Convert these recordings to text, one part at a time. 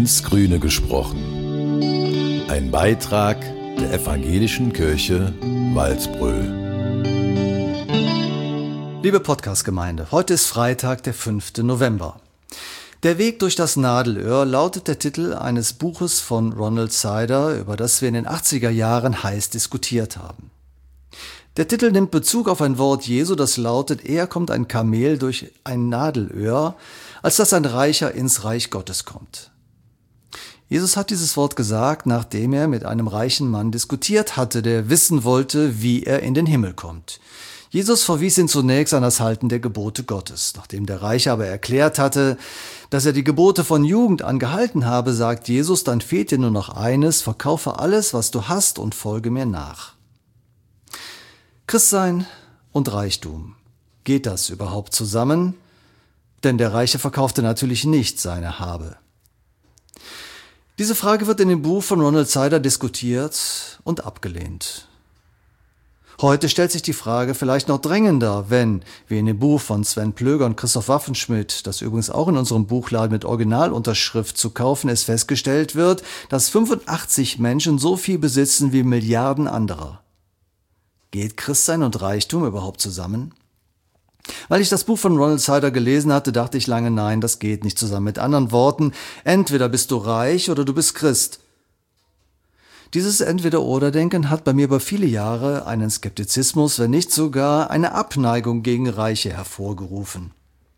ins Grüne gesprochen. Ein Beitrag der Evangelischen Kirche Walsbröl. Liebe Podcast-Gemeinde, heute ist Freitag, der 5. November. Der Weg durch das Nadelöhr lautet der Titel eines Buches von Ronald Sider, über das wir in den 80er Jahren heiß diskutiert haben. Der Titel nimmt Bezug auf ein Wort Jesu, das lautet: Eher kommt ein Kamel durch ein Nadelöhr, als dass ein Reicher ins Reich Gottes kommt. Jesus hat dieses Wort gesagt, nachdem er mit einem reichen Mann diskutiert hatte, der wissen wollte, wie er in den Himmel kommt. Jesus verwies ihn zunächst an das Halten der Gebote Gottes. Nachdem der Reiche aber erklärt hatte, dass er die Gebote von Jugend an gehalten habe, sagt Jesus: Dann fehlt dir nur noch eines: Verkaufe alles, was du hast, und folge mir nach. Christsein und Reichtum. Geht das überhaupt zusammen? Denn der Reiche verkaufte natürlich nicht seine Habe. Diese Frage wird in dem Buch von Ronald Sider diskutiert und abgelehnt. Heute stellt sich die Frage vielleicht noch drängender, wenn, wie in dem Buch von Sven Plöger und Christoph Waffenschmidt, das übrigens auch in unserem Buchladen mit Originalunterschrift zu kaufen ist, festgestellt wird, dass 85 Menschen so viel besitzen wie Milliarden anderer. Geht Christsein und Reichtum überhaupt zusammen? Weil ich das Buch von Ronald Sider gelesen hatte, dachte ich lange, nein, das geht nicht zusammen. Mit anderen Worten, entweder bist du reich oder du bist Christ. Dieses Entweder-oder-Denken hat bei mir über viele Jahre einen Skeptizismus, wenn nicht sogar eine Abneigung gegen Reiche hervorgerufen.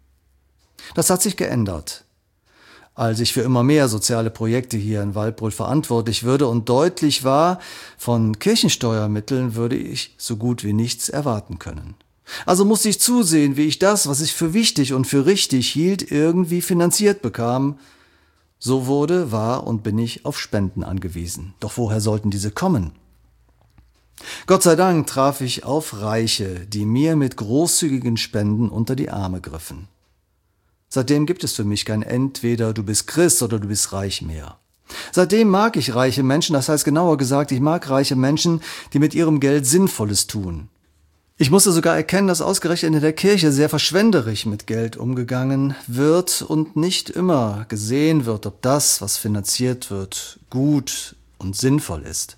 Das hat sich geändert, als ich für immer mehr soziale Projekte hier in Waldbröl verantwortlich würde und deutlich war, von Kirchensteuermitteln würde ich so gut wie nichts erwarten können. Also musste ich zusehen, wie ich das, was ich für wichtig und für richtig hielt, irgendwie finanziert bekam. So wurde, war und bin ich auf Spenden angewiesen. Doch woher sollten diese kommen? Gott sei Dank traf ich auf Reiche, die mir mit großzügigen Spenden unter die Arme griffen. Seitdem gibt es für mich kein Entweder du bist Christ oder du bist reich mehr. Seitdem mag ich reiche Menschen, das heißt genauer gesagt, ich mag reiche Menschen, die mit ihrem Geld Sinnvolles tun. Ich musste sogar erkennen, dass ausgerechnet in der Kirche sehr verschwenderisch mit Geld umgegangen wird und nicht immer gesehen wird, ob das, was finanziert wird, gut und sinnvoll ist.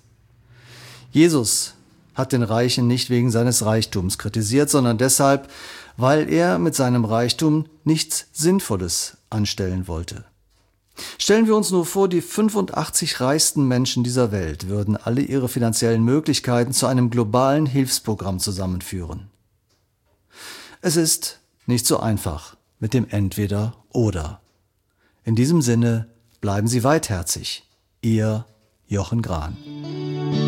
Jesus hat den Reichen nicht wegen seines Reichtums kritisiert, sondern deshalb, weil er mit seinem Reichtum nichts Sinnvolles anstellen wollte. Stellen wir uns nur vor, die 85 reichsten Menschen dieser Welt würden alle ihre finanziellen Möglichkeiten zu einem globalen Hilfsprogramm zusammenführen. Es ist nicht so einfach mit dem Entweder-oder. In diesem Sinne bleiben Sie weitherzig. Ihr Jochen Grahn.